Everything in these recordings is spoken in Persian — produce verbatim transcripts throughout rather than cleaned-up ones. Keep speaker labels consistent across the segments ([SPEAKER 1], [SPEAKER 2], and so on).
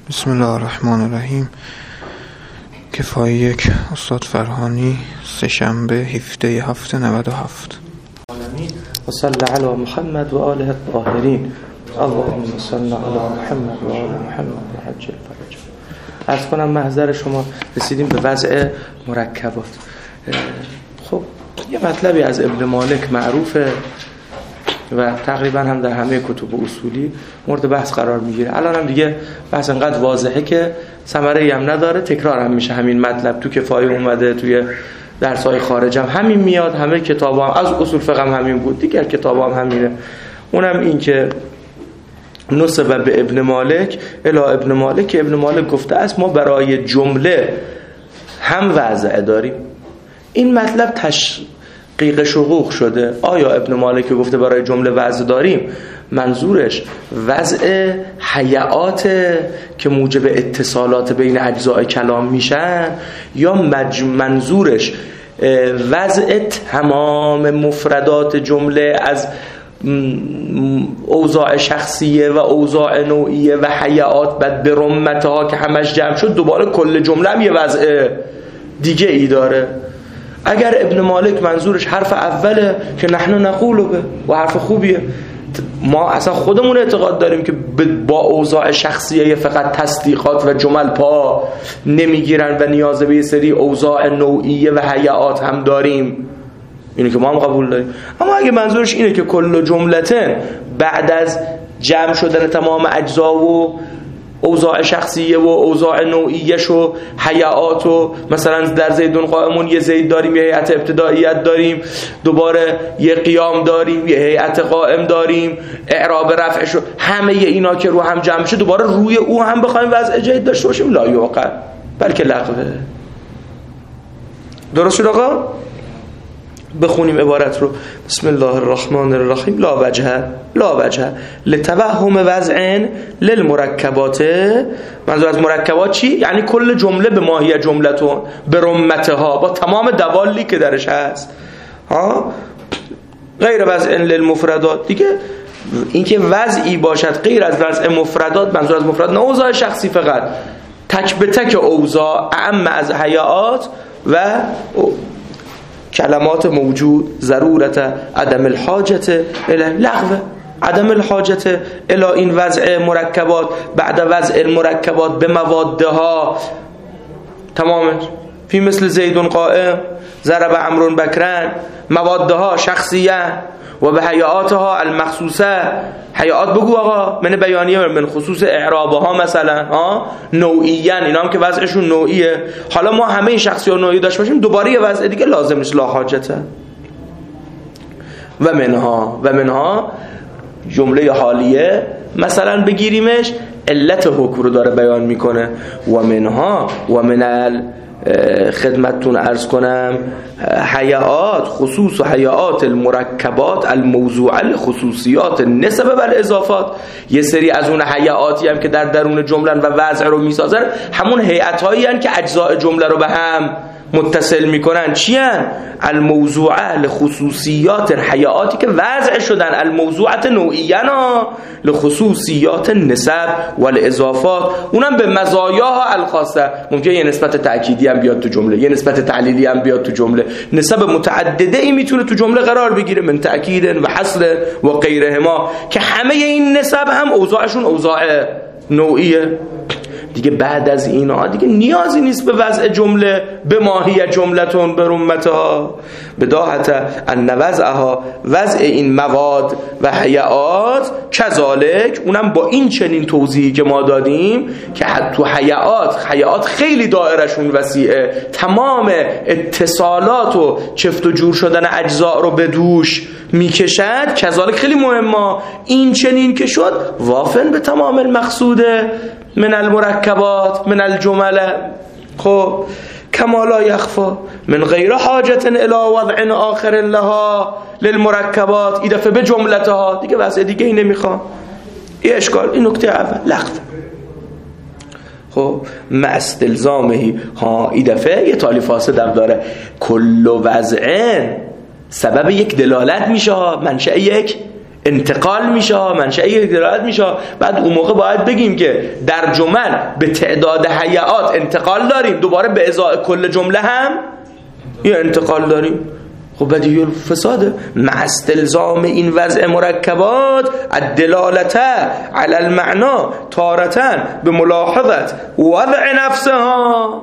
[SPEAKER 1] بسم الله الرحمن الرحیم. کفایه یک، استاد فرهانی، سه‌شنبه هفده هفته نود و هفت.
[SPEAKER 2] و صلی علی محمد و آله الطاهرین. اللهم صل علی محمد و آل محمد و عجل فرج. عرض کنم محضر شما رسیدیم به وضع مرکبات. خب یه مطلبی از ابن مالک معروفه و تقریبا هم در همه کتب اصولی مورد بحث قرار میگیره. الان هم دیگه بحث انقدر واضحه که ثمره‌ای هم نداره، تکرار هم میشه همین مطلب. تو کفایه اومده، توی درس‌های خارج هم همین میاد، همه کتابا هم از اصول فقه هم همین بود، دیگر کتابا هم همینه. اونم این که نسبت به ابن مالک الی ابن مالک که ابن مالک گفته است ما برای جمله هم وضع داریم. این مطلب تحقیق شقوق شده. آیا ابن مالک گفته برای جمله وضع داریم منظورش وضع حیات که موجب اتصالات بین اجزای کلام میشن، یا منظورش وضع تمام مفردات جمله از اوضاع شخصیه و اوضاع نوعیه و حیات بعد به رمتها که همش جمع شد دوباره کل جمله هم یه وضع دیگه ای داره؟ اگر ابن مالک منظورش حرف اوله که نحن نقول به و حرف خوبیه، ما اصلا خودمون اعتقاد داریم که با اوضاع شخصیه فقط تصدیقات و جمل پا نمیگیرن و نیاز به یه سری اوضاع نوعیه و حیات هم داریم، اینه که ما هم قبول داریم. اما اگه منظورش اینه که کل جملتن بعد از جمع شدن تمام اجزا و اوضاع شخصیه و اوضاع نوعیش و حیات و مثلا در زیدون قائمون یه زید داریم، یه هیئت ابتدائیت داریم، دوباره یه قیام داریم، یه هیئت قائم داریم، اعراب رفعش و همه اینا که رو هم جمع شه دوباره روی او هم بخوایم وضع جدید داشته باشیم، لا یوقع، بلکه لغوه. درست شد آقا؟ بخونیم عبارت رو. بسم الله الرحمن الرحیم. لا وجه لا وجه لتوهم وضع للمرکبات. منظور از مرکبات چی؟ یعنی کل جمله به ماهی جملتون به رمتها با تمام دوالی که درش هست، ها، غیر وضع للمفردات. دیگه اینکه وضعی باشد غیر از وضع مفردات، منظور از مفرد نه اوضاع شخصی فقط، تک به تک اوضاع اعم از حیات و کلمات موجود، ضرورت عدم الحاجت الی لغو، عدم الحاجت الی این وضع مرکبات بعد وضع المرکبات به موادها تمام فی مثل زیدون قائم، ضرب عمرو بکرن، موادها شخصیه و به حیاتها المخصوصه. حیات بگو آقا، من بیانیه من خصوص اعرابها مثلا، ها، نوعیان، اینا هم که وضعشون نوعیه. حالا ما همه این شخصی و نوعی داشت باشیم دوباره یه وضع دیگه لازم نیست، لا حاجته. و منها و منها جمله حالیه مثلا بگیریمش علت حکم رو داره بیان میکنه. و منها و من خدمتتون عرض کنم حیات خصوص و حیات المرکبات الموضوعه لخصوصیات نسبه و الاضافات. یه سری از اون حیاتی هم که در درون جمله و وضع رو میسازن همون هیئت‌هایی هستن که اجزاء جمله رو به هم متصل میکنن. چی هن؟ الموضوعه لخصوصیات حیاتی که وضع شدن، الموضوعه نوعینا لخصوصیات نسب و الاضافات، اونم به مزایاها الخاصه. ممکنه یه نسبت تأکیدی هم بیاد تو جمله، یه نسبت تعلیلی هم بیاد تو جمله، نسب متعدده ای میتونه تو جمله قرار بگیره، من تأکید و حصر و غیرهما، که همه این نسب هم اوضاعشون اوضاع نوعیه. دیگه بعد از اینا دیگه نیازی نیست به وضع جمله به ماهی جملتون به رمتها. بداهت ان وضعها، وضع این مواد و حیات، کذالک، اونم با این چنین توضیحی که ما دادیم که حتی حیات حیات خیلی دایرشون وسیعه، تمام اتصالات و چفت و جور شدن اجزا رو به دوش میکشد. کذالک خیلی مهمه، این چنین که شد وافن به تمام المقصوده من المرکبات من الجمله. خب کما لا یخفا من غیر حاجت الی وضع آخر لها للمرکبات اضافه به جملتها. دیگه وضع دیگه ای نمیخوام. این اشکال، این نکته اول لغو. خب ما استلزامهی، ها اضافه یه تالی فاسد داره. کل وضع سبب یک دلالت میشه، منشأ یک انتقال میشه، منشأ دلالت میشه. بعد اون موقع باید بگیم که در جمل به تعداد هیئات انتقال داریم، دوباره به ازای کل جمله هم یه انتقال داریم. خب بدیهی الفساده. مع استلزام این وضع مرکبات الدلالت علی المعنا تارتن به ملاحظت وضع نفسها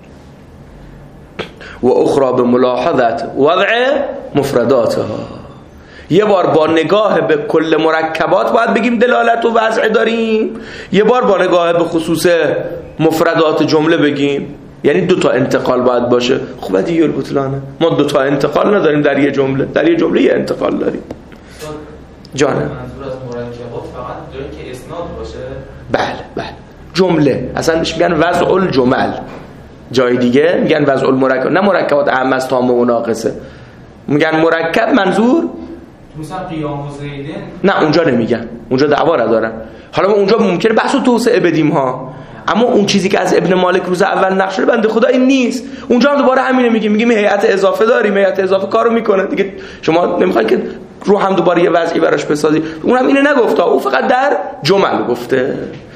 [SPEAKER 2] و اخرى به ملاحظت وضع مفرداتها. یه بار با نگاه به کل مرکبات باید بگیم دلالت و وضع داریم، یه بار با نگاه به خصوص مفردات جمله بگیم. یعنی دو تا انتقال باید باشه. خب بدیهی البطلانه. ما دو تا انتقال نداریم در یه جمله، در یه جمله یه انتقال داریم. جانم
[SPEAKER 3] منظور از مرکبات فقط داره که اسناد باشه؟
[SPEAKER 2] بله بله. جمله اصلا میگن وضع الجمل، جای دیگه میگن وضع المرکب، نه مرکبات اعم از تام و ناقصه. میگن مرکب منظور
[SPEAKER 3] مثلا قیام و زیدن،
[SPEAKER 2] نه اونجا نمیگن، اونجا دعوا ندارن. حالا اونجا ممکنه بحث و توسعه بدیم ها، اما اون چیزی که از ابن مالک روز اول نقل شده بنده خدا این نیست. اونجا هم دوباره همینه میگیم، میگیم هیئت اضافه داریم، هیئت اضافه کارو میکنه دیگه. شما نمیخواید که رو هم دوباره یه وضعی براش بسازی. اونم اینو نگفته، او فقط در جمل گفته.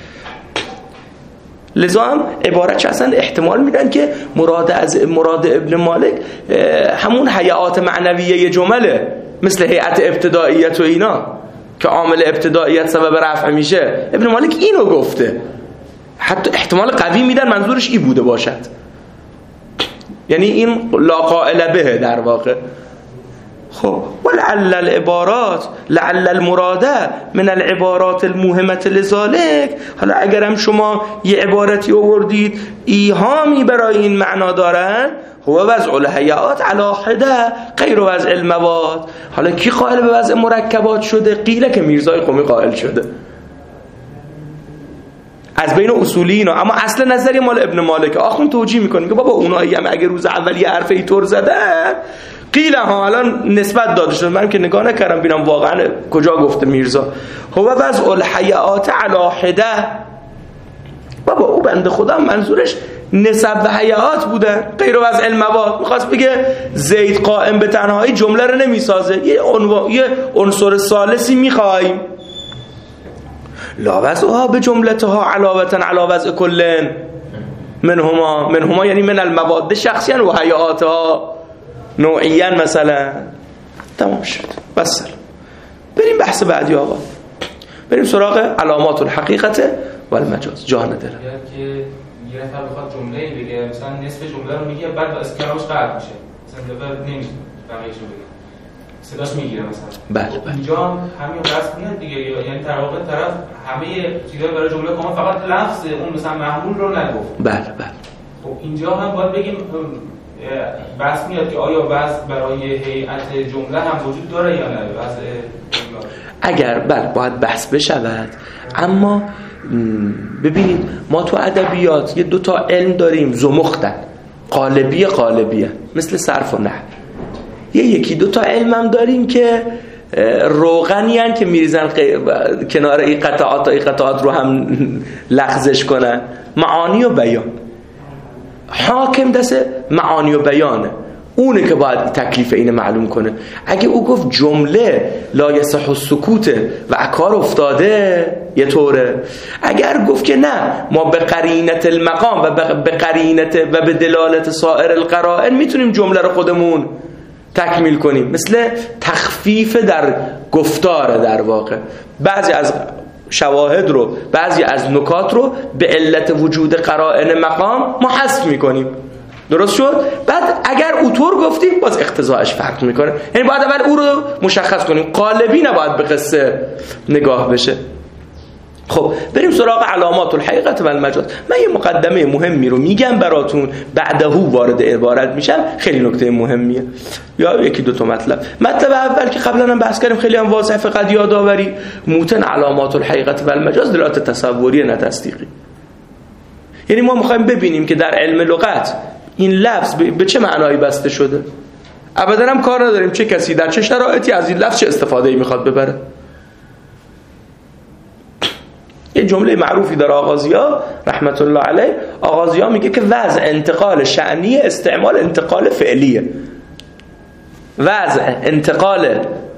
[SPEAKER 2] لذا هم عبارت چه اصلا احتمال میدن که مراد از مراد ابن مالک همون هیئات معنویه جمله، مثل هیئت ابتدائیت و اینا که عامل ابتدائیت سبب رفع میشه. ابن مالک اینو گفته. حتی احتمال قوی میدن منظورش این بوده باشد، یعنی این لا قائل به در واقع. خب ولعل العبارات لعل المراده من العبارات المهمه لذلك. حالا اگرم شما یه عبارتی آوردید ایهامی برای این معنا دارن، هو وضع الهیئات علی حده غیر وضع المواد. حالا کی قائل به وضع مرکبات شده؟ قیله که میرزای قمی قائل شده از بین اصولیینا. اما اصل نظری مال ابن مالک. آخون توجیه میکنه که بابا اونایی هم اگه روز اول یه حرف اینطور زدن قیله ها الان نسبت داده شده. من که نگاه نکردم ببینم واقعا کجا گفته میرزا. هو وضع الحیات علی حده. بابا او بنده خدا منظورش نسب و حیات بوده غیر وضع المواد. میخواست بگه زید قائم به تنهایی جمله رو نمیسازه، یه عنوان یه عنصر ثالثی میخوایم. لا وضعها به جملتها علاوه علی وضع کلن منهما. منهما یعنی من المواد شخصیا و حیاتها نوعیا مثلا. تمام شد. بس بریم بحث بعدی آقا. بریم سراغ علامات الحقیقت و المجاز. جان دلم
[SPEAKER 3] که یه نفر بخواد جمله بگه مثلا نصف جمله رو میگه بعد از کلامش قطع میشه، مثلا دفعه نمیشه بقیه‌شو بگه، صداش میگیره مثلا.
[SPEAKER 2] بله بله.
[SPEAKER 3] اینجا همین قصد میاد دیگه، یعنی در واقع طرف همه چیزا برای جمله کامل فقط لفظ اون مثلا محمول رو نگفت.
[SPEAKER 2] بله بله.
[SPEAKER 3] خب اینجا هم باید بگیم بحث میاد که آیا وضع برای هیئت جمله هم وجود داره یا نه. وضع
[SPEAKER 2] اگر بله باید بحث بشود. اما ببینید ما تو ادبیات یه دو تا علم داریم زمختن، قالبیه قالبیه مثل صرف و نحو. یه یکی دو تا علم هم داریم که روغنی هن که میریزن کنار این قطعات این قطعات رو هم لغزش کنن. معانی و بیان. حاکم دست معانی و بیانه، اونه که باید تکلیف اینه معلوم کنه. اگه او گفت جمله لا یصح السکوت و اکار افتاده یه طوره. اگر گفت که نه ما به قرینت المقام و به قرینت و به دلالت سایر القرائن میتونیم جمله رو خودمون تکمیل کنیم، مثل تخفیف در گفتار در واقع. بعضی از شواهد رو بعضی از نکات رو به علت وجود قرائن مقام ما حذف میکنیم. درست شد؟ بعد اگر اوتور گفتیم باز اقتضاعش فرق میکنه. یعنی باید اول او رو مشخص کنیم، قالبی نباید به قصه نگاه بشه. خب بریم سراغ علامات الحقیقت و المجاز. من یه مقدمه مهمی رو میگم براتون، بعدهو وارد عبارت میشم. خیلی نکته مهمیه. یا یکی دو تا مطلب. مطلب اول که قبلا هم بحث کردیم خیلی هم واضحه، فقط یادآوری. موتن علامات الحقیقت و المجاز دلالت تصوری نه تصدیقی. یعنی ما میخوایم ببینیم که در علم لغت این لفظ به چه معنایی بسته شده. ابدا هم کار نداریم چه کسی در چه شرایطی از این لفظ چه استفاده‌ای میخواد ببره. یه جمله معروفی در آغازی‌ها رحمت الله علیه، آغازی‌ها میگه که وضع انتقال شأنی استعمال انتقال فعلیه. وضع انتقال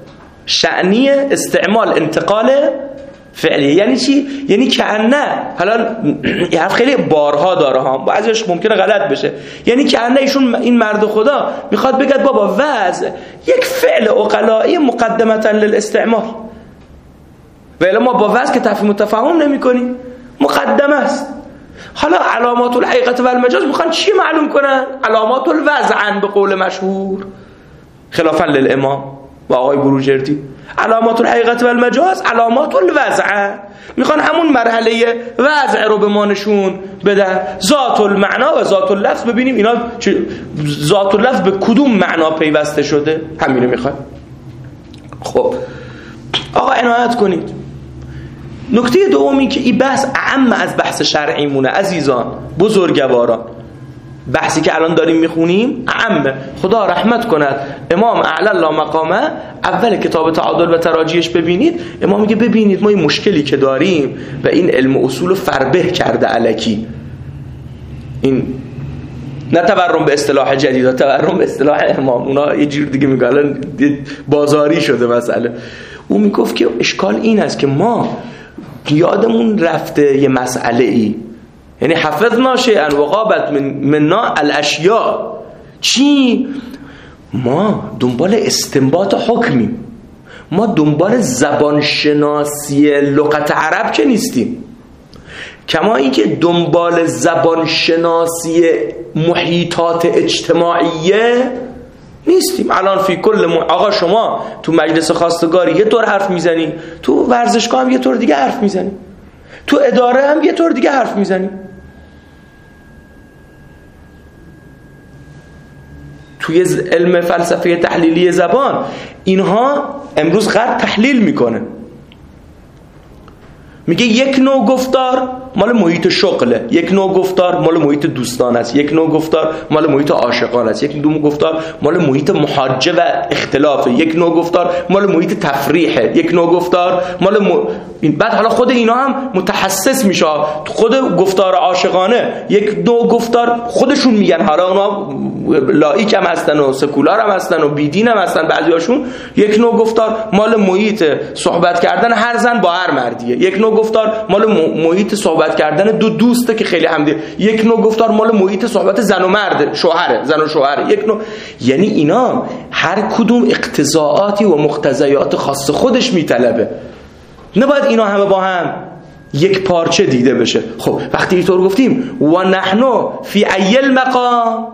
[SPEAKER 2] شأنی استعمال انتقال فعلی. یعنی چی؟ یعنی کأنه، حالا این حرف خیلی بارها داره ها، بعضیش ممکنه غلط بشه، یعنی کأنه ایشون این مرد خدا میخواد بگه بابا وضع یک فعل عقلایی مقدمتا للاستعمال، ولی ما با وضع که تفهیم و تفاهم نمی کنیم، مقدمه است. حالا علامات الحقیقت و المجاز میخوان چی معلوم کنن؟ علامات الوضعن به قول مشهور خلافا للامام و آقای بروجردی. علامات الحقیقت و المجاز علامات الوضعن، میخوان همون مرحله وضع رو به ما نشون بدن. ذات المعنا و ذات اللفظ، ببینیم اینا ذات اللفظ به کدوم معنا پیوسته شده، همینو میخوان. خب آقا عنایت کنید. نکته دومی که این بحث اعم از بحث شرعی مونه عزیزان بزرگواران، بحثی که الان داریم میخونیم اعم. خدا رحمت کند امام اعلی الله مقامه، اول کتاب تعادل و تراجیحش ببینید، امام میگه ببینید ما این مشکلی که داریم و این علم اصول فربه کرده الکی، این نه تورم به اصطلاح جدید، تورم به اصطلاح امام، اونا یه جور دیگه میگن، الان بازاری شده مسئله. اون میگفت که اشکال این است که ما یادمون رفته یه مسئله ای، یعنی حفظنا شیئا و غابت من منا الاشیاء. چی؟ ما دنبال استنباط حکمیم، ما دنبال زبان شناسی لغت عرب که نیستیم، کما اینکه دنبال زبان شناسی محیطات اجتماعیه نیستیم. الان فی کل م... آقا شما تو مجلس خواستگاری یه طور حرف میزنی، تو ورزشگاه هم یه طور دیگه حرف میزنی، تو اداره هم یه طور دیگه حرف میزنی، توی علم فلسفه تحلیلی زبان اینها امروز غرب تحلیل میکنه، میگه یک نوع گفتار مال محیط شغله، یک نوع گفتار مال محیط دوستان است، یک نوع گفتار مال محیط عاشقان است، یک نوع گفتار مال محیط محاجه و اختلافه، یک نوع گفتار مال محیط تفریحه، یک نوع گفتار مال م... بعد حالا خود اینا هم متحسس میشه، خود گفتار عاشقانه یک نوع گفتار خودشون میگن، حالا اونا لایک هم هستن و سکولار هم هستن و بیدین هم هستن بعضیاشون، یک نوع گفتار مال محیط صحبت کردن هر زن با هر مردیه، یک نوع گفتار مال محیط صحبت کردن دو دوسته که خیلی همدیگه، یک نوع گفتار مال محیط صحبت زن و مرد، شوهره، زن و شوهره، یک نوع. یعنی اینا هر کدوم اقتضاعاتی و مقتضیات خاص خودش میطلبه، نباید اینا همه با هم یک پارچه دیده بشه. خب وقتی اینطور گفتیم و نحنو فی ای المقام،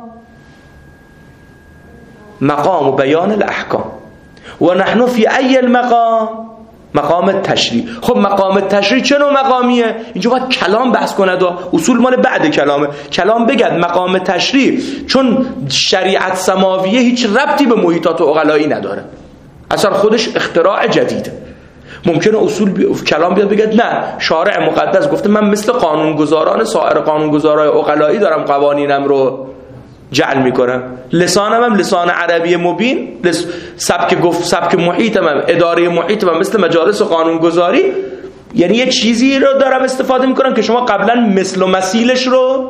[SPEAKER 2] مقام و بیان الاحکام، و نحنو فی ای المقام، مقام تشریع. خب مقام تشریع چه نوع مقامیه؟ اینجا باید کلام بحث کند و اصول مال بعد کلامه، کلام بگد مقام تشریع چون شریعت سماویه هیچ ربطی به محیطات عقلایی نداره، اصلا خودش اختراع جدیده. ممکنه اصول بی... کلام بیاد بگد نه شارع مقدس گفته من مثل قانونگذاران سایر قانونگذارای عقلایی دارم قوانینم رو جعل میکنم، لسانم هم لسان عربی مبین، لس... سبک گفت سبک محیطم هم اداره محیطم هم مثل مجالس قانونگذاری، یعنی یه چیزی رو دارم استفاده میکنم که شما قبلا مثل و مثیلش رو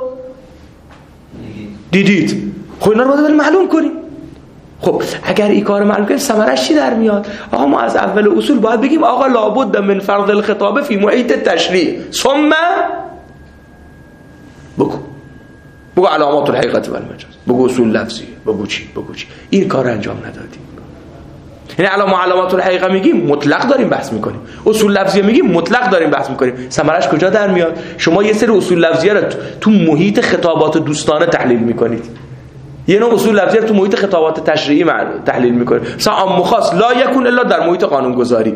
[SPEAKER 2] دیدید. خب اینا رو باید معلوم کنیم. خب اگر این کار معلوم کنیم ثمرش چی در میاد؟ آقا ما از اول اصول باید بگیم آقا لابد من فرض الخطاب فی محیط تشریع، ثم بگو بگو علامات الحقیقت و المجاز، بگو اصول لفظی، بگو چی بگو چی. این کار انجام ندادیم. یعنی علامات علامات الحقیقه میگیم مطلق داریم بحث میکنیم، اصول لفظی میگیم مطلق داریم بحث میکنیم، ثمرش کجا در میاد؟ شما یه سری اصول لفظیه رو تو محیط خطابات دوستانه تحلیل میکنید، یه نوع اصول لفظی رو تو محیط خطابات تشریعی تحلیل میکنید، مثلا عام خاص لا یکون الا در محیط قانونگذاری.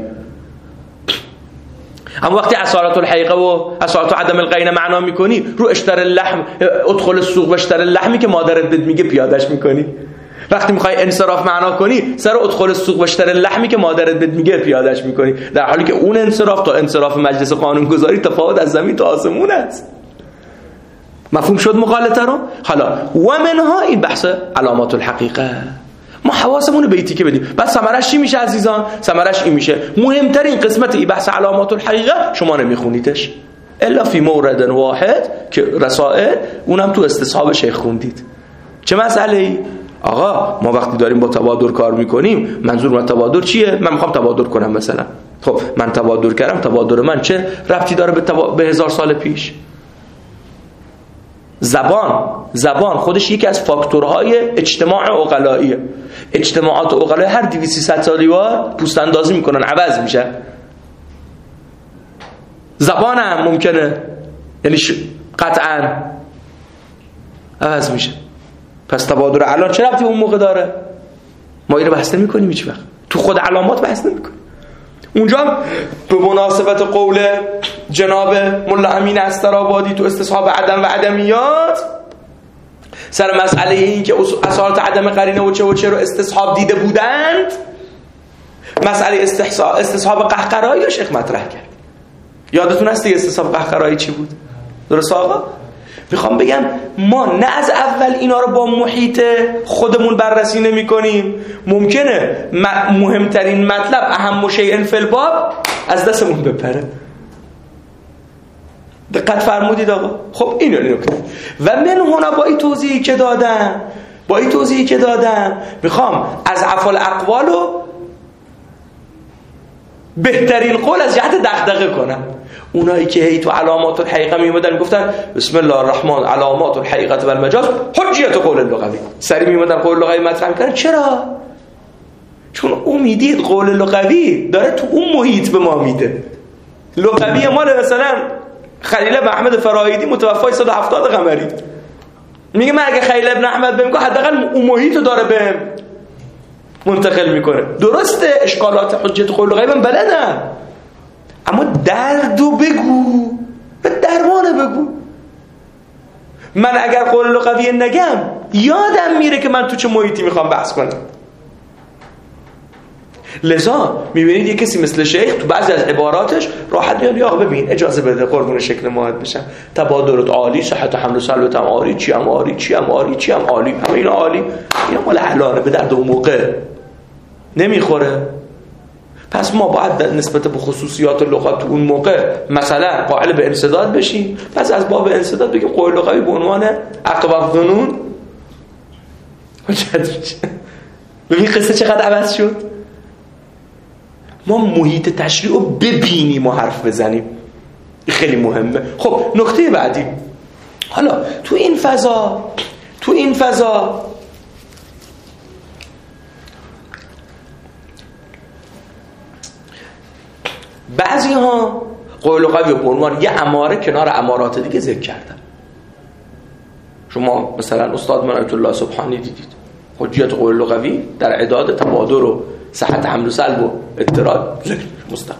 [SPEAKER 2] اما وقتی اصالت الحقیقه و اصالت عدم القرینه معنا میکنی، رو اشتر اللحم ادخل السوق و اشتر اللحمی که مادرت بهت میگه پیادهش میکنی. وقتی میخوای انصراف معنا کنی، سر ادخل السوق و اشتر اللحمی که مادرت بهت میگه پیادهش میکنی، در حالی که اون انصراف تا انصراف مجلس قانونگذاری تفاوت از زمین تا آسمون است. مفهوم شد مقالطه رو؟ حالا و منها این بحث علامات الحقیقه، ما حواسمون رو به ایتی که بدیم. بعد ثمرش چی میشه عزیزان؟ ثمرش این میشه مهمترین قسمت این بحث علامات الحقیقه شما نمیخونیدش الا فی مورد واحد که رسائل، اونم تو استصحاب شیخ خوندید. چه مسئله ای؟ آقا ما وقتی داریم با تبادر کار میکنیم منظور من تبادر چیه؟ من میخوام تبادر کنم مثلا. خب من تبادر کردم، تبادر من چه ربطی داره به, تبا... به هزار سال پیش؟ زبان زبان خودش یکی از فاکتورهای اجتماع عقلاییه. اجتماعات عقلایی هر دویست سیصد سالی بار پوست اندازی میکنن، عوض میشن. زبان هم ممکنه یعنی ش... قطعا عوض میشه. پس تبادر الان چه ربطی اون موقع داره؟ ما اینو بحث نمی‌کنیم هیچ وقت. تو خود علامات بحث نمی‌کنیم. اونجا به مناسبت قول جناب ملا امین استرآبادی تو استصحاب عدم و عدمیات سر مسئله این که اصالت عدم قرینه و چه و چه رو استصحاب دیده بودند، مسئله استصحاب قهقرایی رو شیخ مطرح کرد. یادتون هست دیگه استصحاب قهقرایی چی بود؟ درست آقا؟ میخوام بگم ما نه از اول اینا رو با محیط خودمون بررسی نمی کنیم، ممکنه مهمترین مطلب اهم شیء فی الباب از دستمون بپره. دقت فرمودید آقا؟ خب اینو اینو کنیم و من هنا با این توضیحی که دادم با این توضیحی که دادم میخوام از افعال اقوالو بهترین قول از جهت دغدغه کنم. اونایی که هی تو علامات الحقیقه میمدن میگفتن بسم الله الرحمن علامات الحقیقه و المجاز حجیت قول لغوی، سری میمدن قول لغوی مطرح میکنن. چرا؟ چون امیدید قول لغوی داره تو اون محیط به ما میده. لغوی مال مثلا خلیل ابن احمد فرایدی متوفای صد و هفتاد قمری میگه من اگه خلیل ابن احمد بهم حداقل اون محیطو داره بهم منتقل میکنه. درسته اشکالات حجیت قول لغوی من بلدم، اما دردو بگو و درمانه بگو. من اگر قول لغوی نگم یادم میره که من تو چه محیطی میخوام بحث کنم. لذا میبینید یک کسی مثل شیخ تو بعضی از عباراتش راحت میاد آقا ببین اجازه بده قربون شکل ماهت بشم، تبادرت عالی، صحت حمل و سلبت هم عالی، چی هم عالی، چی هم عالی، چی هم عالی، همه اینا عالی، اینا مال حلاله، به درد اون موقع نمیخوره. پس ما باید نسبت به خصوصیات لغات اون موقع مثلا قائل به انسداد بشیم. پس از باب انسداد بگیم قول لغوی به عنوان عقب الظنون ببین قصه چقدر عوض شد. ما محیط تشریع رو ببینیم و حرف بزنیم، خیلی مهمه. خب نکته بعدی، حالا تو این فضا تو این فضا بعضی ها قول لغوی به عنوان یه اماره کنار امارات دیگه ذکر کردن. شما مثلا استاد من آیت الله سبحانی دیدید حجیت قول لغوی در اعداد تبادر و صحت حمل و سلب و اضطراد ذکر مستقل.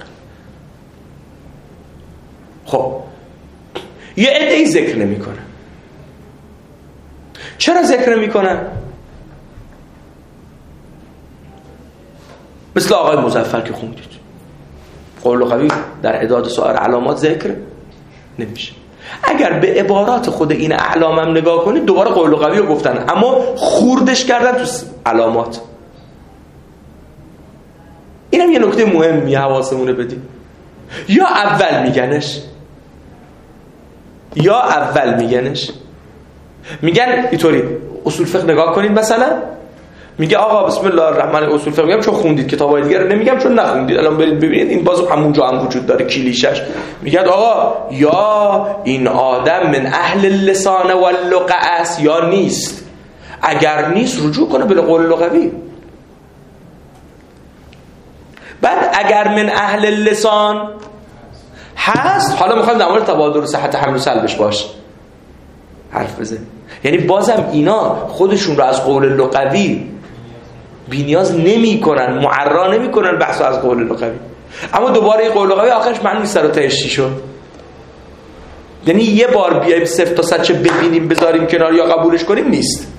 [SPEAKER 2] خب یه عده‌ای ذکر نمی‌کنه. چرا ذکر نمی‌کنن؟ مثل آقای مظفر که خوندید قول لغوی در اعداد سایر علامات ذکر نمیشه. اگر به عبارات خود این اعلامم نگاه کنید دوباره قول لغوی رو گفتن اما خوردش کردن تو علامات. اینم یه نکته مهمی حواسمونه بدیم. یا اول میگنش یا اول میگنش میگن اینطوری اصول فقه نگاه کنید مثلا میگه آقا بسم الله الرحمن اصول فقه، میگم چون خوندید کتابای دیگه رو، نمیگم چون نخوندید. الان برید ببینید این باز همونجا هم وجود داره کلیشش. میگه آقا یا این آدم من اهل اللسان و اللغه است یا نیست. اگر نیست رجوع کنه به قول لغوی. بعد اگر من اهل اللسان هست، حالا میخوام در مورد تبادر صحت حمل و سلبش باشه حرف بزنیم. یعنی بازم اینا خودشون رو از قول لغوی بی‌نیاز نمی‌کنن، معرا نمی‌کنن بحث از قول لغوی. اما دوباره این قول لغوی آخرش معنی سر و تهش چی شد؟ یعنی یه بار بیایم صفر تا صد چه ببینیم بذاریم کنار یا قبولش کنیم نیست.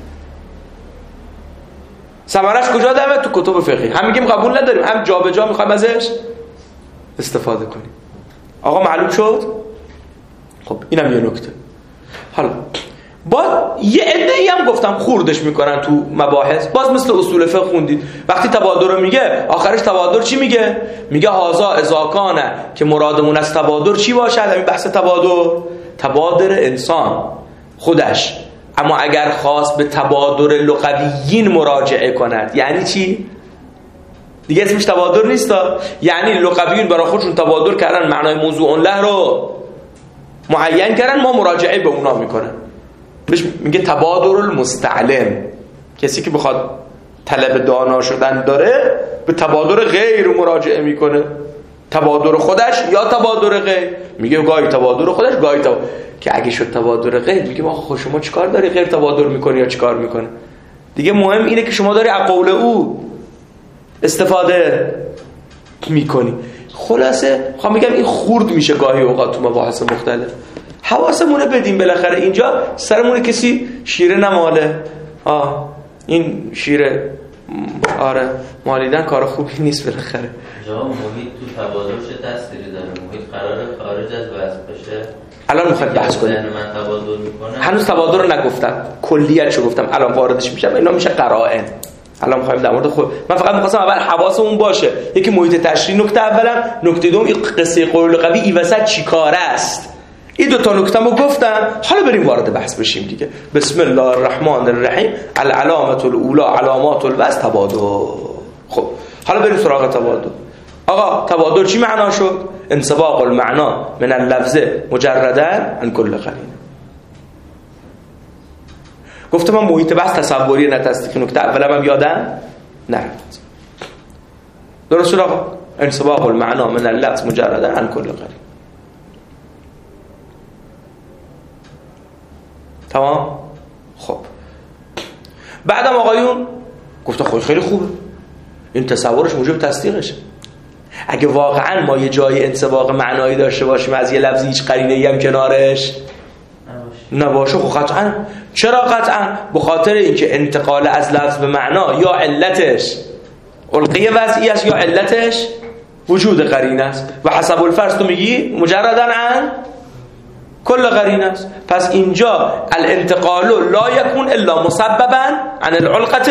[SPEAKER 2] ثمرش کجا داره؟ تو کتب فقهی. هم میگیم قبول نداریم، هم جا به جا می‌خوایم ازش استفاده کنیم. آقا معلوم شد؟ خب اینم یه نکته. حالا با یه عده‌ای هم گفتم خوردش میکنن تو مباحث، باز مثل اصول فقه خوندید وقتی تبادر رو میگه آخرش تبادر چی میگه؟ میگه هازا ازاکانه که مرادمون از تبادر چی باشه؟ همین بحث تبادر تبادر انسان خودش اما اگر خواست به تبادر لغویین مراجعه کند یعنی چی؟ دیگه اسمش تبادر نیست. یعنی لغویین برای خودشون تبادر کردن، معنای موضوع له رو معین کردن، ما مراجعه به اونا میکنن. بهش میگه تبادر المستعلم. کسی که بخواد طلب دانا شدن داره به تبادر غیر مراجعه میکنه، تبادر خودش یا تبادر غیر. میگه گاهی تبادر خودش گاهی تبادر، که اگه شد تبادر غیر میگه ما خود شما چیکار داری غیر تبادر میکنی یا چیکار میکنه. دیگه مهم اینه که شما داری از قول او استفاده میکنی. خلاصه میخوام بگم این خورد میشه گاهی اوقات تو مباحث مختلف. حواسمونه بدیم بالاخره اینجا سرمون کسی شیره نماله. آه این شیره آره مالیدن کار خوبی نیست بالاخره.
[SPEAKER 4] جا محیط تو تبادر چه تأثیری داره؟ محیط قراره خارج از وضع باشه.
[SPEAKER 2] الان میخواد بحث کنیم.
[SPEAKER 4] من تبادر میکنم.
[SPEAKER 2] هنوز تبادر رو نگفتم، کلیتشو گفتم. الان واردش میشم. اینا میشه قرائن. الان میخوایم در مورد خود. من فقط میخواستم اول حواسمون باشه. یکی محیط تشریح نکته اولا، نکته دوم این قصه قول قوی ای وسط چیکاره است. این دو تا نکتهمو گفتم. حالا بریم وارد بحث بشیم دیگه. بسم الله الرحمن الرحیم. العلامه الاولی علامات الوصف تبادر. خب حالا بریم سراغ تبادر. آقا تبادر چی معنا شد؟ انسباق المعنا من اللفظ مجردا عن کل قرینه. گفتم من محیط بحث تصوری نه تصدیقی. نکته اولم هم یادم نرفت. درست شد آقا؟ انسباق المعنا من اللفظ مجردا عن کل قرینه. تمام؟ خب بعدم آقایون گفته خیلی خیلی خوبه، این تصورش موجب تصدیقشه. اگه واقعا ما یه جای انسباق معنایی داشته باشیم از یه لفظی هیچ قرینه‌ای هم کنارش نباشه، خب قطعا. چرا قطعا؟ به خاطر اینکه انتقال از لفظ به معنا یا علتش علقه وضعی است یا علتش وجود قرینه است. و حسب الفرض تو میگی مجردا عن کل قرینه است. پس اینجا الانتقال لا یکون الا مسببا عن العلقه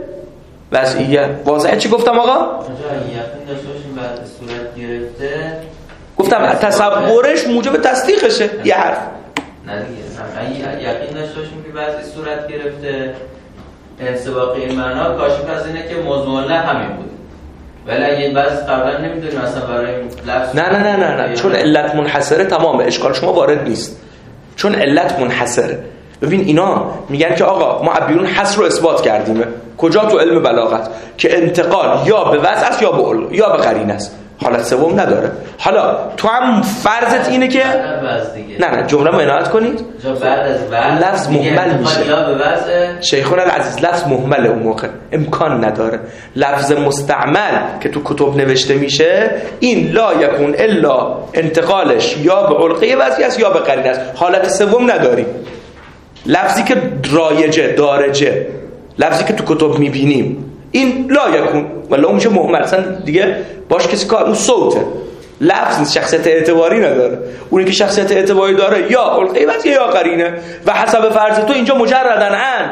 [SPEAKER 2] وضعیه. واضحه چی گفتم آقا؟
[SPEAKER 4] یقین داشته باشیم بعد صورت گرفته.
[SPEAKER 2] گفتم تصورش موجب تصدیقشه. یه حرف
[SPEAKER 4] نه دیگه. یقین داشته باشیم که بعد صورت گرفته انسباق این معنا کاشف از اینه که موضوع له همین بود. ولی اگه بعضی قبلا نمیدونیم مثلا برای لفظ
[SPEAKER 2] نه نه نه نه نه چون علت منحصره تمامه. اشکال شما وارد نیست چون علت منحصره. ببین اینا میگن که آقا ما بیرون حصر رو اثبات کردیم. کجا؟ تو علم بلاغت که انتقال یا به وضع است یا به علم یا به قرینه است. حالت سوم نداره. حالا تو هم فرضت اینه که نه نه جمله رو عنایت کنید.
[SPEAKER 4] بعد از وضع
[SPEAKER 2] لفظ مهمل میشه.
[SPEAKER 4] یا به وضع
[SPEAKER 2] شیخون العزیز لفظ مهمله اون موقع امکان نداره. لفظ مستعمل که تو کتب نوشته میشه این لا یکون الا انتقالش یا به علقه وضعی است یا به قرینه است. حالت سوم نداری. لفظی که رایجه دارجه لفظی که تو کتب میبینیم این لا یکون ولی اون میشه مهمل. اصلا دیگه باش کسی کار اون صوته لفظ نیست، شخصیت اعتباری نداره. اونی که شخصیت اعتباری داره یا علقه وضعی یا قرینه. و حسب فرض تو اینجا مجردا عن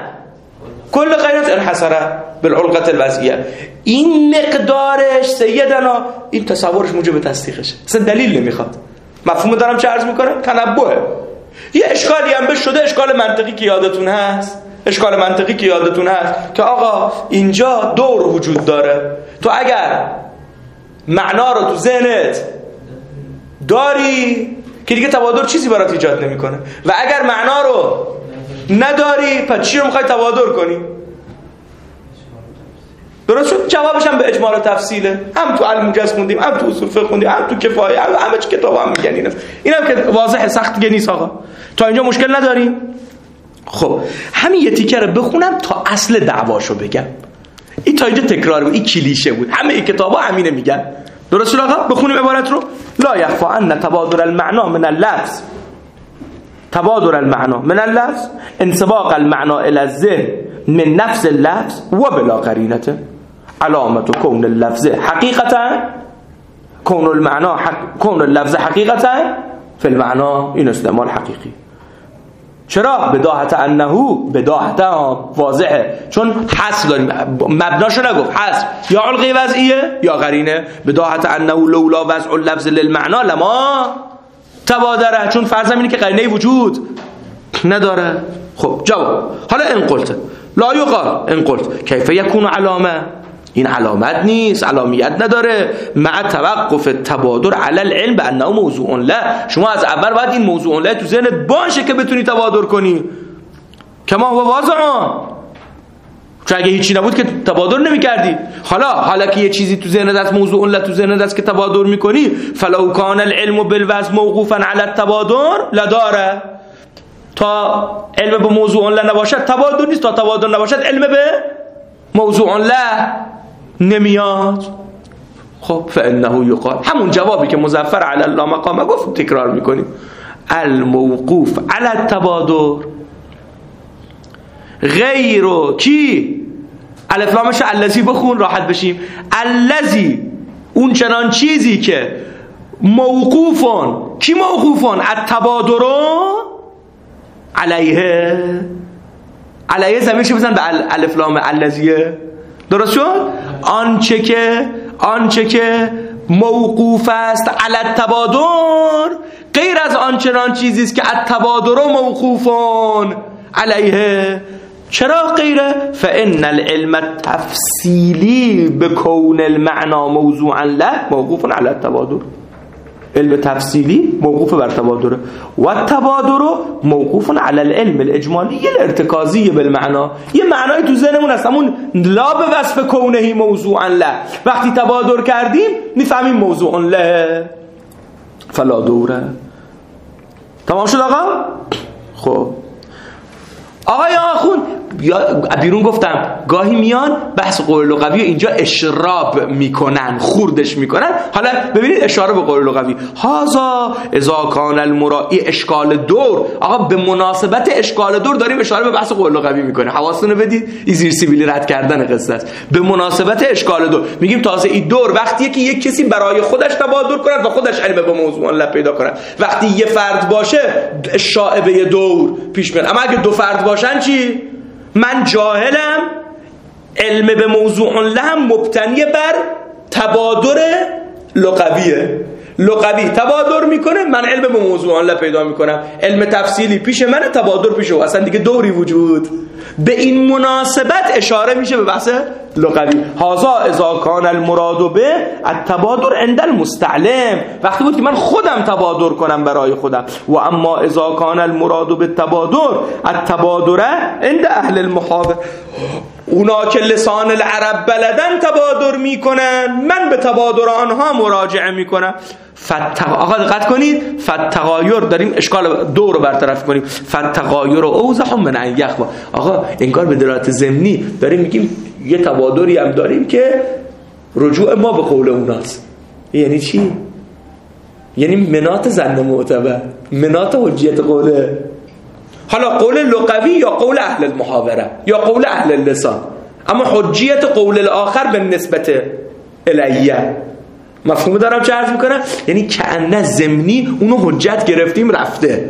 [SPEAKER 2] کل قرینه انحصره بالعلقه الوضعیه. این مقدارش سیدنا این تصورش موجب تصدیقشه. اصلا دلیل نمیخواد. مفهوم دارم چه عرض میکنم؟ تنبهه. یه اشکالی هم بهش شده، اشکال منطقی که یادتون هست. اشکال منطقی که یادتون هست که آقا اینجا دور وجود داره. تو اگر معنا رو تو ذهنت داری که دیگه تبادر چیزی برات ایجاد نمیکنه. و اگر معنا رو نداری پس چی رو میخوای تبادر کنی؟ درست شد؟ جوابش هم به اجمال و تفصیله. هم تو علم موجز خوندیم، هم تو اصول فقه خوندیم، هم تو کفایه، هم همه چی کتاب هم میگن اینا. اینم که واضحه، سخت دیگه نیست آقا. تا اینجا مشکل نداریم. خب همین یه تیکه رو بخونم تا اصل دعواشو بگم. این تا اینجا تکرار بود، این کلیشه بود. همه این کتابا همینه میگن. درست شد آقا؟ بخونیم عبارت رو. لا یخفا ان تبادر المعنا من اللفظ تبادر المعنا من اللفظ انسباق المعنا الى الذهن من نفس اللفظ و بلا قرینه علامه کون اللفظ حقیقتا کون المعنا حق کون اللفظ حقیقتا فی المعنا. این استعمال حقیقی. چرا؟ بداهت انه بداهت واضحه چون حصر داریم. مبناشو نگفت حصر یا علقه وضعیه یا قرینه. بداهت انه لولا وضع اللفظ للمعنا لما تبادره. چون فرضم اینه که قرینه وجود نداره. خب جواب حالا ان قلت لا یقال ان قلت کیف یکون علامه، این علامت نیست، علامت نداره. مع توقف التبادر علی العلم بانه موضوع له، شما از اول باید این موضوع له تو ذهنت باشه که بتونی تبادر کنی. کما هو واضح، چون اگه هیچی نبود که تبادر نمی کردی. حالا حالا که یه چیزی تو ذهنت است، موضوع له تو ذهنت است که تبادر میکنی، فلو کان العلم بالوضع موقوفا علی التبادر لداره. تا علم به موضوع له نباشد تبادر نیست، تا تبادر نباشد علم به موضوع له نمیاد. خب فانه یقال، همون جوابی که مظفر علی الله مقام گفت تکرار میکنیم. الموقوف علی التبادر غیر کی؟ الف لامش الذی بخون راحت بشیم. الذی، اون چنان چیزی که موقوفون، کی موقوفون؟ التبادر علیه، علیه زمیرش بزن به الف لام الذیه، درست شد؟ آنچه که آنچه که موقوف است علی التبادر غیر از آنچنان چیزی است که التبادر موقوفون علیه. چرا غیره؟ فان العلم التفصیلی بکون المعنا موضوعا له موقوف علی التبادر، علم تفصیلی موقوف بر تبادره و التبادر موقوف علی العلم الاجمالی الارتکازی بالمعنا. یه معنای تو ذهنمون هست، همون لا به وصف کونه موضوعا له، وقتی تبادر کردیم میفهمیم موضوع له فلا دوره. تمام شد آقا؟ خب آقای آخون بیرون گفتم گاهی میان بحث قول لغوی اینجا اشراب میکنن، خوردش میکنن. حالا ببینید اشاره به قول لغوی، هازا اذا کان المرائی اشکال دور. آقا به مناسبت اشکال دور داریم اشاره به بحث قول لغوی میکنه، حواستون رو بدید، این زیر سیبیلی رد کردن قصه است. به مناسبت اشکال دور میگیم تازه این دور وقتیه که یک کسی برای خودش تبادر کنه و خودش علم به موضوع له پیدا کنه. وقتی یه فرد باشه شائبه دور پیش میاد، اما اگه دو فرد باشن چی؟ من جاهلم، علم به موضوع له مبتنی بر تبادر لغویه، لغوی تبادر میکنه، من علم به موضوع له پیدا میکنم، علم تفصیلی پیش منه، تبادر پیشه، اصلا دیگه دوری وجود. به این مناسبت اشاره میشه به بحث لغوی. هازا اذا کان المراد به التبادر عند المستعلم، وقتی بود که من خودم تبادر کنم برای خودم. و اما اذا کان المراد به التبادر التبادر عند اهل المحاور، اونا که لسان العرب بلدن تبادر میکنن، من به تبادر آنها مراجعه میکنم. فتق... آقا دقت کنید، فتغایر داریم اشکال دو رو برطرف کنیم. فتغایر اوضح من ان یخوا. آقا انگار به دلالت ضمنی داریم میگیم یه تبادری هم داریم که رجوع ما به قول اوناست. یعنی چی؟ یعنی منات ظن معتبر، منات حجیت قوله. حالا قول لغوی یا قول اهل المحاوره یا قول اهل اللسان، اما حجیت قول الاخر به نسبت الیه. مفهوم دارم چه عرض میکنم؟ یعنی کأنه ضمنی اونو حجت گرفتیم رفته.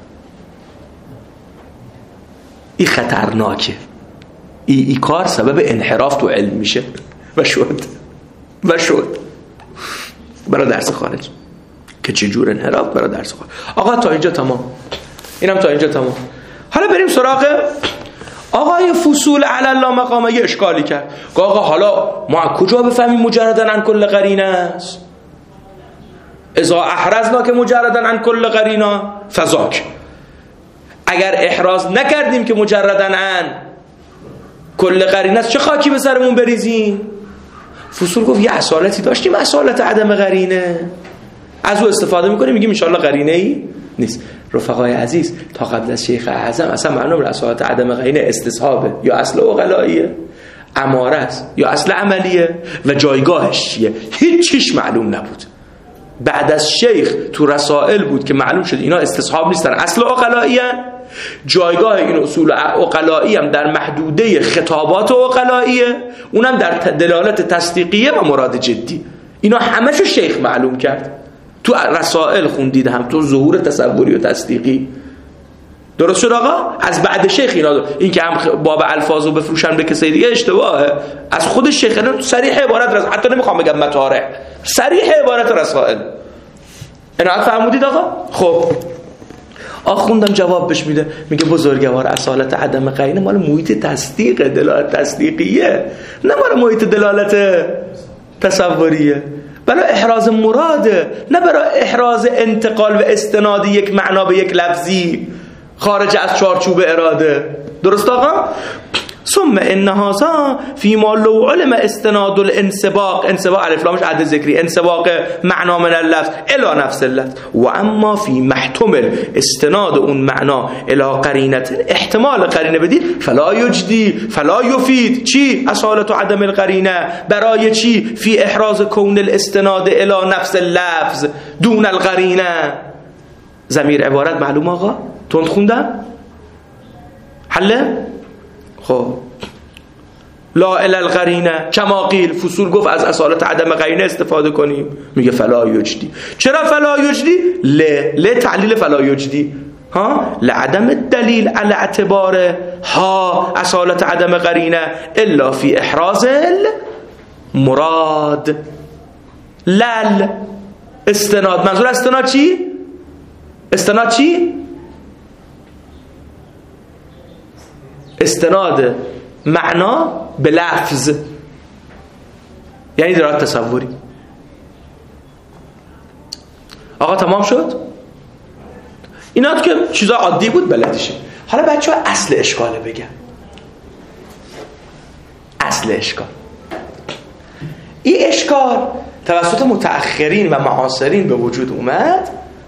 [SPEAKER 2] این خطرناکه، این ای کار سبب انحراف تو علم میشه و شد و شد برای درس خارج که چجور انحراف برای درس خارج. آقا تا اینجا تمام، اینم تا اینجا تمام. حالا بریم سراغ آقای فصول علی الله مقامه. یه اشکالی کرد، آقا حالا ما کجا بفهمیم مجردن عن کل قرینه است؟ اذا احرزنا که مجردن عن کل قرینه فذاک، اگر احراز نکردیم که مجردن عن کل قرینه است چه خاکی به سرمون بریزیم؟ فصول گفت یه اصالتی داشتیم، اصالت عدم قرینه، از او استفاده میکنیم، میگیم ان شاء الله قرینه ای نیست. رفقای عزیز، تا قبل از شیخ اعظم اصلا معلوم رسالت عدم قرینه استصحابه یا اصل عقلاییه، اماره است یا اصل عملیه و جایگاهش چیه، هیچ چیش معلوم نبود. بعد از شیخ تو رسائل بود که معلوم شد اینا استصحاب نیستن، اصل عقلاییه. جایگاه این اصول عقلایی هم در محدوده خطابات عقلاییه، اونم در دلالت تصدیقیه و مراد جدی. اینا همشو شیخ معلوم کرد، تو رسائل خوندید هم، تو ظهور تصوری و تصدیقی. درست شد آقا؟ از بعد شیخ اینا دو. این که هم باب الفاظو بفروشن به کسی دیگه اشتباهه. از خود شیخ اینا صریح عبارت رس... حتی نمیخوام بگم مطارح، صریح عبارت رسائل. اینا فهمودید آقا؟ خب آخوندم جواب بهش میده، میگه بزرگوار اصالت عدم قرینه مال محیط تصدیق، دلالت تصدیقیه، نه مال محیط دلالت تصوریه. برای احراز مراده، نه برای احراز انتقال و استناد یک معنا به یک لفظی خارج از چارچوب اراده. درست آقا؟ ثم ان هذا فيما لو علم استناد الانسباق، انسباق الف لامش عد ذکری، انسباق معنا من اللفظ الى نفس اللفظ، و اما فی محتمل استناد اون معنا الى قرینه، احتمال قرینه بدید، فلا یجدی فلا یفید چی؟ اصالت و عدم القرینه. برای چی؟ فی احراز کون الاستناد الى نفس اللفظ دون القرینه. ضمیر عبارت معلوم آقا؟ تند خوندم؟ حله؟ خب لا الی القرینه کما قیل، فصول گفت از اصالت عدم قرینه استفاده کنیم، میگه فلا یجدی. چرا فلا یجدی؟ ل ل تعلیل فلا یجدی ها، لعدم الدلیل علی اعتبار ها اصالت عدم قرینه الا فی احراز المراد. لل استناد، منظور استناد چی؟ استناد چی؟ استناد معنا به لفظ، یعنی دلالت تصوری. آقا تمام شد؟ اینا که چیزا عادی بود بلدیشه. حالا بچه‌ها اصل اشکاله بگم. اصل اشکال، این اشکال توسط متأخرین و معاصرین به وجود اومد.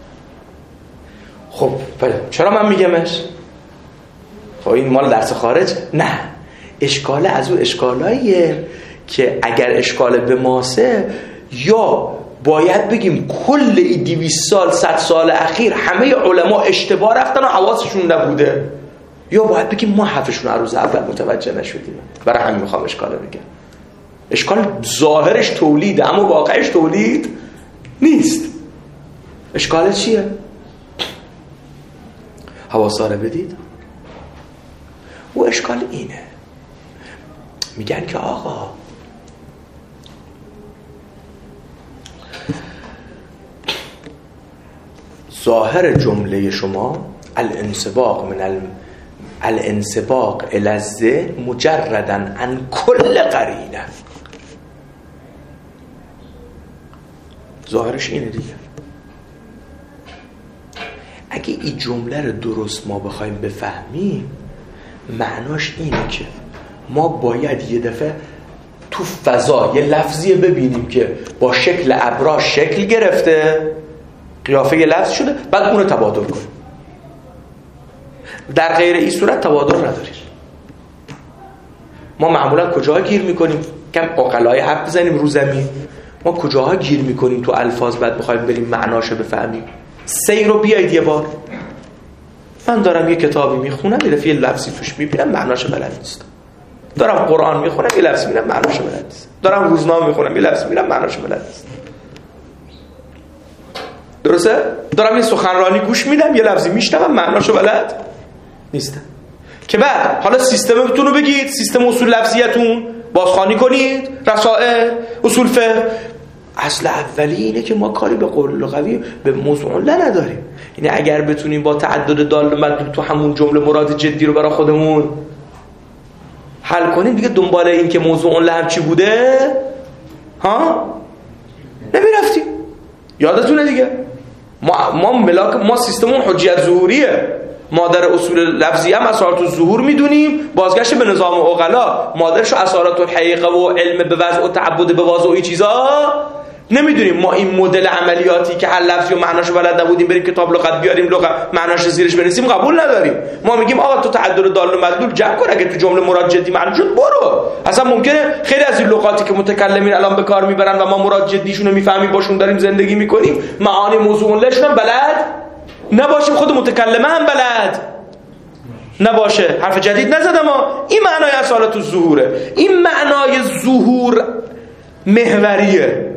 [SPEAKER 2] خب چرا من میگمش؟ خب این مال درس خارج؟ نه، اشکال از اون اشکالاییه که اگر اشکال به ماسه، یا باید بگیم کل این دویست سال صد سال اخیر همه علما اشتباه رفتن و حواسشون نبوده، یا باید بگیم ما حرفشون رو روز اول متوجه نشدیم. برای همین میخوام اشکاله بگم. اشکال ظاهرش تولیده اما واقعش تولید نیست. اشکال چیه؟ حواسا رو بدید. و اشکال اینه، میگن که آقا ظاهر جمله شما الانسباق من ال... الانسباق الذه مجردا عن کل قرینه، ظاهرش اینه دیگه. اگه این جمله رو درست ما بخوایم بفهمیم، معناش اینه که ما باید یه دفعه تو فضا یه لفظی ببینیم که با شکل ابرا شکل گرفته، قیافه یه لفظ شده، بعد اون رو تبادل کنیم. در غیر این صورت تبادل نداریم. ما معمولا کجاها گیر میکنیم؟ کم عقلای حرف بزنیم رو زمین. ما کجاها گیر میکنیم تو الفاظ بعد بخوایم بریم معناشو بفهمیم؟ سیر رو بیایید یه بار. من دارم یه کتابی میخونم، یه دفعه یه لفظی توش میبینم معناشو بلد نیستم. دارم قرآن میخونم، یه لفظی میبینم معناشو بلد نیستم. دارم روزنامه میخونم، یه لفظی میبینم معناشو بلد نیستم. درسته؟ دارم یه سخنرانی گوش میدم، یه لفظی میشنوم معناشو بلد نیستم. که بعد حالا سیستمتون رو بگید، سیستم اصول لفظیتون بازخوانی کنید، رسائل، اصول فقه. اصل اولی اینه که ما کاری به قول لغوی به موضوع ل نداریم. یعنی اگر بتونیم با تعدد دال و مدلول تو همون جمله مراد جدی رو برای خودمون حل کنیم، دیگه دنبال این که موضوع ل هم چی بوده ها نمیرفتیم. یادتونه دیگه ما ما ملاک ما سیستمون حجیت ظهوریه. مادر اصول لفظی هم اثارات الظهور میدونیم، بازگشت به نظام عقلا مادرش اثارات الحقیقه و علم به وضع و تعبد به وضع و این چیزا نمیدونیم. ما این مدل عملیاتی که هر لفظی و معناشو بلد نبودیم بریم کتاب لغت بیاریم لغت معناش زیرش بنویسیم قبول نداریم. ما میگیم آقا تو تعدد دال و مدلول جمع کن، اگه تو جمله مراد جدی معنی شد برو. اصلا ممکنه خیلی از این لغاتی که متکلمین الان به کار میبرن و ما مراد جدیشون رو میفهمیم باشون داریم زندگی میکنیم، معانی موضوع لهشون هم بلد نباشیم، خود متکلمه هم بلد نباشه. حرف جدید نزدم ها. این معنای اصالت الظهوره. این معنای ظهور محوریه.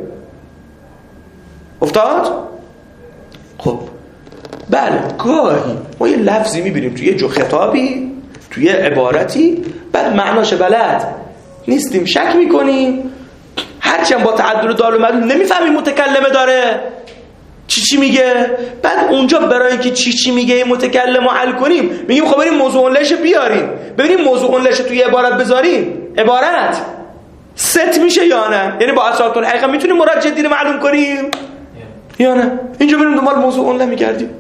[SPEAKER 2] افتاد؟ خب بله، گاهی ما یه لفظی میبینیم توی یه جو خطابی، توی یه عبارتی، بعد معناش بلد نیستیم، شک میکنیم، هرچند با تعدد دال و مدلول نمیفهمیم متکلمه داره چی چی میگه؟ بعد اونجا برای اینکه چی چی میگه متکلم رو حل کنیم میگیم خب بریم موضوع علش بیاریم، ببینیم موضوع علش توی عبارت بذاریم، عبارت ست میشه یا نه؟ یعنی با اساس الحقیقه میتونیم مراد جدی رو معلوم کنیم یا نه؟ اینجا بریم دنبال موضوع علش میگردیم.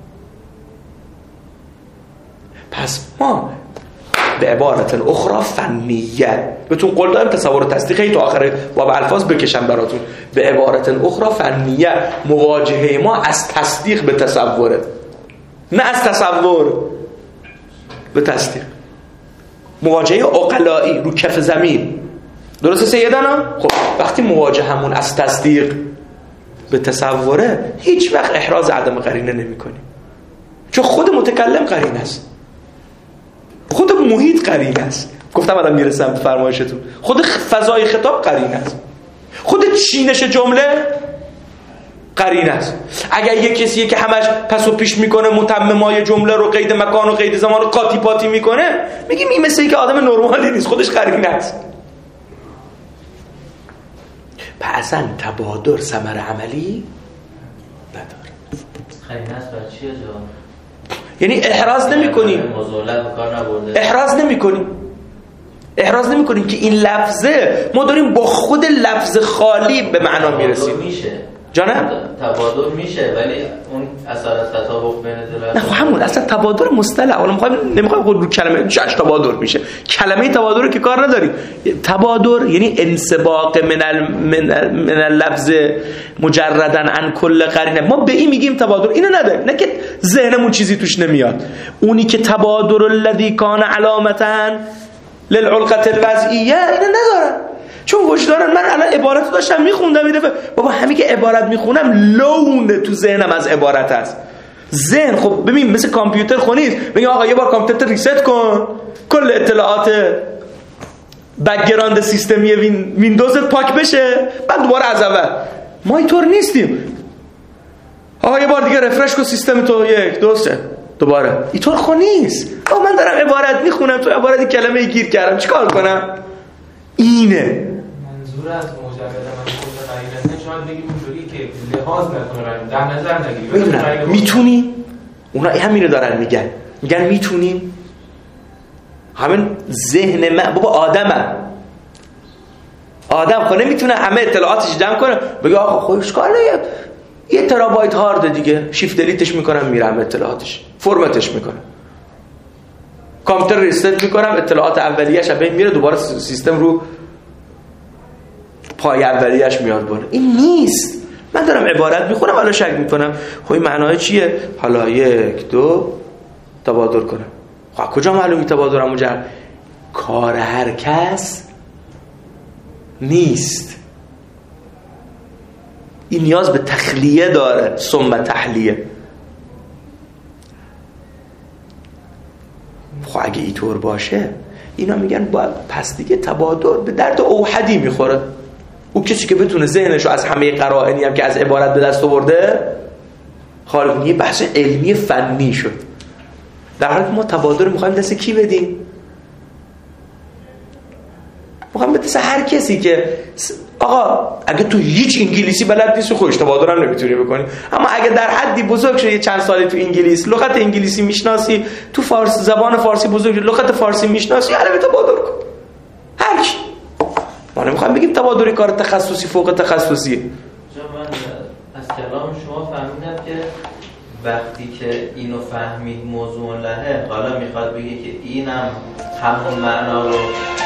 [SPEAKER 2] پس ما به عبارت اخرى فنیه بهتون قول دارم تصور و تصدیقی تا آخر باب الفاظ بکشم براتون. به عبارت اخرى فنیه مواجهه ما از تصدیق به تصوره، نه از تصور به تصدیق. مواجهه عقلایی رو کف زمین، درسته سیدانا؟ خب وقتی مواجهمون از تصدیق به تصوره هیچ وقت احراز عدم قرینه نمی کنیم، چون خود متکلم قرینه است، خود محیط قرینه است. گفتم الان میرسم به فرمایشتون. خود فضای خطاب قرینه است، خود چینش جمله قرینه است. اگر یک کسیه که همش پس و پیش میکنه متممای جمله رو قید مکان و قید زمان رو قاطی پاتی میکنه، میگیم این مثل اینکه آدم نرمالی نیست، خودش قرینه است. پس ان تبادر ثمر عملی نداره.
[SPEAKER 4] قرینه است بر چیه جا؟
[SPEAKER 2] یعنی احراز نمی کنیم، احراز نمی کنیم احراز نمی کنیم که این لفظه ما داریم با خود لفظ خالی به معنا میرسیم.
[SPEAKER 4] میشه
[SPEAKER 2] جانم؟
[SPEAKER 4] تبادر میشه ولی اون اثرات تطابق بین دلالت
[SPEAKER 2] نه خب همون اصلا تبادر مصطلح، حالا میخوایم نمیخوایم خود رو کلمه چش تبادر میشه، کلمه تبادر رو که کار نداریم. تبادر یعنی انسباق من ال من, ال من اللفظ مجردا عن کل قرینه. ما به این میگیم تبادر، اینو نداریم، نه که ذهنمون چیزی توش نمیاد. اونی که تبادر الذی کان علامتا للعلقه الوضعیه اینو ندارن، چون وجدانن. من الان عبارت داشتم میخوندم میرفت بابا همین که عبارت میخونم لون تو ذهنم از عبارت هست. ذهن خب ببین مثل کامپیوتر خونیست، بگیم آقا یه بار کامپیوتر ریست کن کل اطلاعات بک‌گراند سیستمی وین ویندوزت پاک بشه بعد دوباره از اول. ما اینطور نیستیم. آقا یه بار دیگه رفرش کن سیستم تو، یک دو سه دوباره. اینطور خونیست. آقا من دارم عبارت میخونم تو عبارت کلمه گیر کردم چیکار کنم؟ اینه
[SPEAKER 3] منظور از مجرد من خود قرینه شاید بگیم اونجوری که لحاظ نکنه در نظر نگیریم.
[SPEAKER 2] میدونم میتونی، اونا همین رو دارن میگن، میگن میتونیم همین ذهن من بابا آدمم آدم خب نمیتونه همه اطلاعاتش جمع کنه بگه آقا خودش کار نه یه ترابایت هارد دیگه شیفت دلیتش میکنم میرم اطلاعاتش فرمتش میکنم، کامپیوتر ریست میکنم اطلاعات اولیه‌اش به میره دوباره سیستم رو پای اولیه‌اش میاد بالا. این نیست. من دارم عبارت میخونم حالا شک میکنم خب این معنای چیه؟ حالا یک دو تبادر کنم. خب کجا معلومی تبادرم مجرد؟ کار هر کس نیست. این نیاز به تخلیه داره، ثم تحلیه. خب اگه اینطور باشه اینا میگن باید پس دیگه تبادر به درد اوحدی میخوره. او کسی که بتونه ذهنشو از همه قرائنی هم که از عبارت به دست آورده خارج کنه، یه بحث علمی فنی شد. در حالی که ما تبادر میخوایم دست کی بدیم؟ میخوایم به دست هر کسی که آقا اگه تو هیچ انگلیسی بلد نیستی خودش تبادر هم نمیتونی بکنی، اما اگه در حدی بزرگ شدی چند سالی تو انگلیس لغت انگلیسی میشناسی، تو فارسی زبان فارسی بزرگ شدی لغت فارسی میشناسی، عربی تبادر کن. هر کی. ما نمیخوایم بگیم تبادری کار تخصصی فوق تخصصی.
[SPEAKER 4] من از کلام شما فهمیدم که وقتی که اینو فهمید موضوع لهه حالا میخواد بگه که اینم همون معنا رو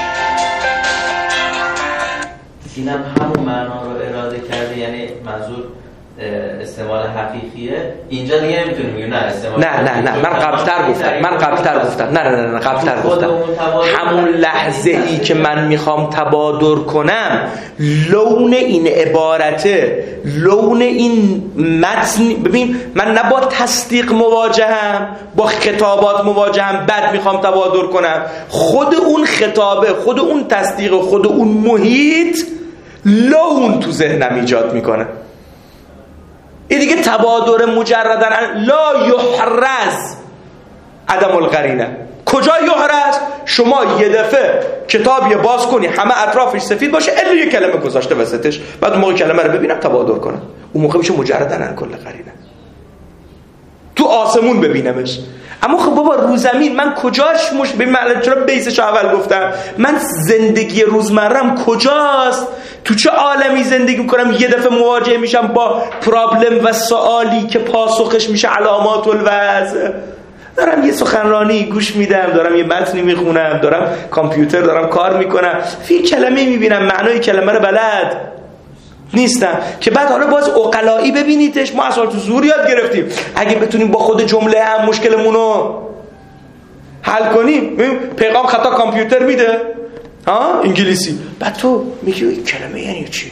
[SPEAKER 4] اینم همون معنا رو اراده کرده، یعنی منظور استعمال حقیقیه. اینجا دیگه نمیتونیم بگیم نه استعمال
[SPEAKER 2] نه نه نه من قبلتر گفتم من قبلتر گفتم نه نه نه قبلتر گفتم همون لحظه ای که من میخوام تبادر کنم لون این عبارته، لون این متن. ببین من نه با تصدیق مواجهم، با خطابات مواجهم بعد میخوام تبادر کنم. خود اون خطابه، خود اون تصدیق، خود اون محیط لون تو ذهنم ایجاد میکنه. این دیگه تبادر مجردن لا یحرز عدم القرینه، کجا یحرز؟ شما یه دفعه کتابی باز کنی همه اطرافش سفید باشه الا یه کلمه گذاشته وسطش، بعد اون موقع کلمه رو ببینم تبادر کنم، اون موقع میشه مجردن کل قرینه. تو آسمون ببینمش. اما خب بابا رو زمین من کجاش مش ببین من چرا بیسش اول گفتم من زندگی روزمرم کجاست؟ تو چه عالمی زندگی میکنم یه دفعه مواجه میشم با پرابلم و سوالی که پاسخش میشه علامات الوضع؟ دارم یه سخنرانی گوش میدم، دارم یه متنی میخونم، دارم کامپیوتر دارم کار میکنم، فی کلمه میبینم معنای کلمه رو بلد نیستم که بعد حالا باز عقلایی ببینیدش. ما اصلا تو زور یاد گرفتیم اگه بتونیم با خود جمله هم مشکلمون رو حل کنیم. پیغام خطا کامپیوتر میده ها انگلیسی، بعد تو میگی این کلمه یعنی چی؟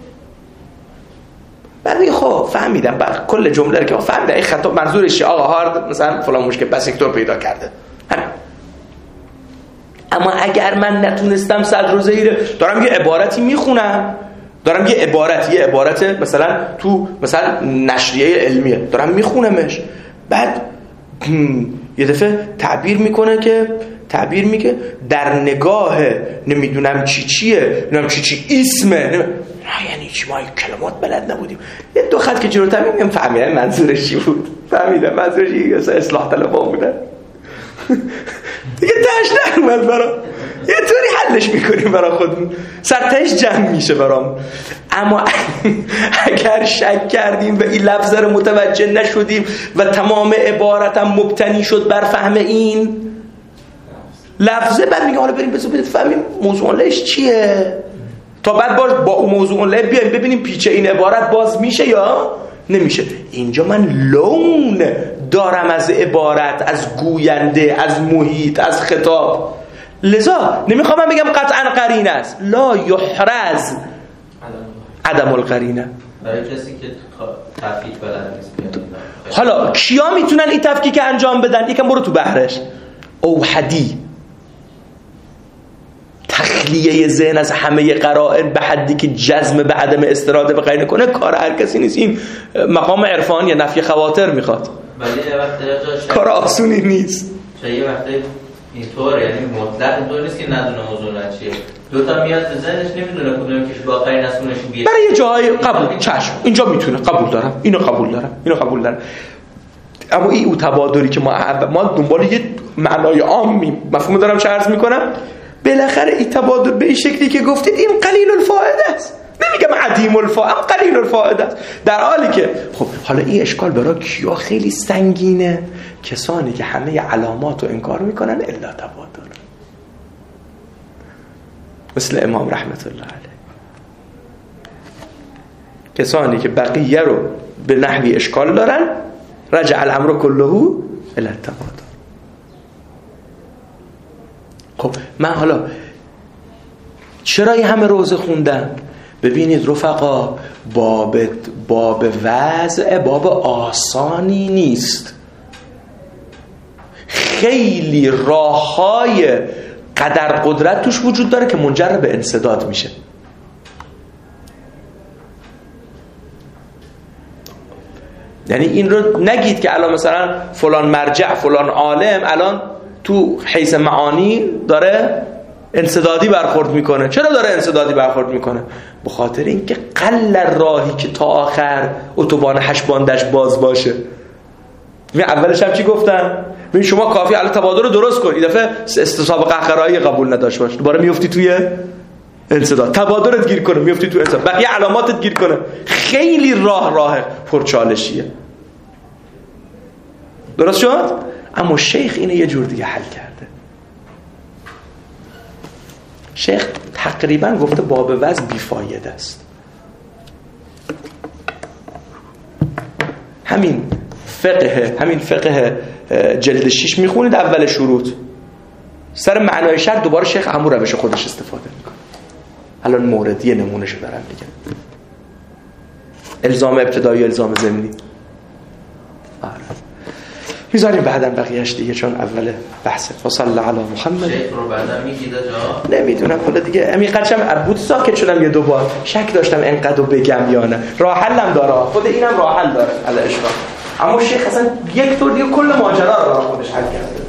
[SPEAKER 2] بعد میگه خب فهمیدم، بعد کل جمله رو که فهمیدم این خطا منظورش چیه، آقا هارد مثلا فلان مشکل بسکتور پیدا کرده. اما اگر من نتونستم صدر و زیر دارم یه عبارتی میخونم، دارم یه عبارت یه عبارت مثلا تو مثلا نشریه علمیه دارم میخونمش، بعد یه دفعه تعبیر میکنه که تعبیر میگه در نگاه نمیدونم چی چیه نمیدونم چی چی اسمه نمی... نه یعنی چی، ما این کلمات بلد نبودیم. یه دو خط که جلوتر میگم فهمیدم منظورش چی بود، فهمیدم منظورش چی اصلاح طلبا بودن. دیگه تاش نمیاد برام، یه طوری حلش میکنیم برای خودمون، سرتش جمع میشه برام. اما اگر شک کردیم و این لفظ رو متوجه نشدیم و تمام عبارتم مبتنی شد بر فهم این لفظه، بعد میگه حالا بریم بذار بفهمیم موضوع لش چیه، تا بعد باز با اون موضوع لش بیایم ببینیم پیچه این عبارت باز میشه یا نمیشه. اینجا من لون دارم از عبارت، از گوینده، از محیط، از خطاب. لذا نمیخوام من بگم قطعا قرینه است، لا یحرز عدم القرینه
[SPEAKER 4] برای کسی که تفکیک بلد نیست.
[SPEAKER 2] حالا کیا میتونن این تفکیک انجام بدن؟ یکم برو تو بحرش. اوحدی تخلیه ذهن از همه قرائن به حدی که جزم به عدم استراده به قرینه کنه کار هر کسی نیست. این مقام عرفان یا نفی خواطر میخواد،
[SPEAKER 4] ولی یه وقت
[SPEAKER 2] کار آسونی نیست.
[SPEAKER 4] یه وقت اینطور یعنی مطلق اینطور نیست که ندونه موضوع چیه، دو تا میاد به ذهنش نمیدونه کدوم که با قرینه اسونش بیاد. برای
[SPEAKER 2] یه جای قبول چشم اینجا میتونه قبول دارم، اینو قبول دارم، اینو قبول دارم. اما این او تبادری که ما ما دنبال یه معنای عامی مفهوم دارم چه عرض میکنم، بالاخره این تبادر به این شکلی که گفتید این قلیل الفائده است. نمیگم عدیم الفائده، اما قلیل الفائده است. در حالی که خب حالا این اشکال برای کیا خیلی سنگینه؟ کسانی که همه علامات رو انکار میکنن الا تبادر، مثل امام رحمت الله علیه. کسانی که بقیه رو به نحوی اشکال دارن رجع الامر كله الى التبادر. خب من حالا چرا این همه روزه خوندم؟ ببینید رفقا، باب باب وضع باب آسانی نیست. خیلی راههای قدر قدرت توش وجود داره که منجر به انسداد میشه. یعنی این رو نگید که الان مثلا فلان مرجع فلان عالم الان تو حیث معانی داره انسدادی برخورد میکنه. چرا داره انسدادی برخورد میکنه؟ به خاطر اینکه قل راهی که تا آخر اتوبان هشباندش باز باشه. من اولش هم چی گفتم؟ ببین شما کافی الان تبادر رو درست کن، این دفعه استصحاب قهقرایی قبول نداشت باش، دوباره میافتی توی انسداد. تبادرت گیر کنه میافتی توی انسداد، بقیه علاماتت گیر کنه. خیلی راه راه پرچالشیه. درست شد؟ اما شیخ اینو یه جور دیگه حل کرده. شیخ تقریبا گفته باب وضع بیفایده است. همین فقه همین فقه جلد شیش میخونید اول شروط، سر معنای شرط دوباره شیخ همون روش خودش استفاده میکنه. الان موردی نمونهشو دارم میگم، الزام ابتدایی الزام ضمنی. آره میذاریم بعداً بقیه‌اش دیگه، چون اول بحثه. وصلی علی محمد.
[SPEAKER 4] شیخ رو بعداً میگید جا
[SPEAKER 2] نمیدونم حالا دیگه امیقدرشم عبود ساکت شدم یه دو بار، شک داشتم اینقدر بگم یا نه. راه حلم داره، خود اینم راه حل داره علی اشراف. اما شیخ اصلا یک طور دیگه کل ماجرا رو برای خودش حل کرده.